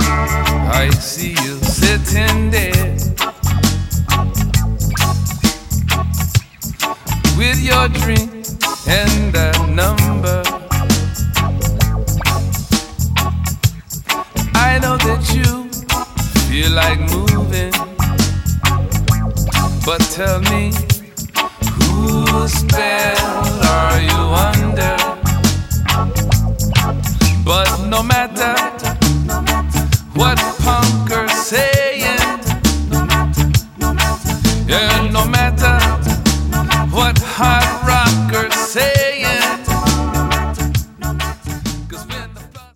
I see you sitting there with your drink and a number. I know that you feel like moving, but tell me, whose spell are you under? But no matter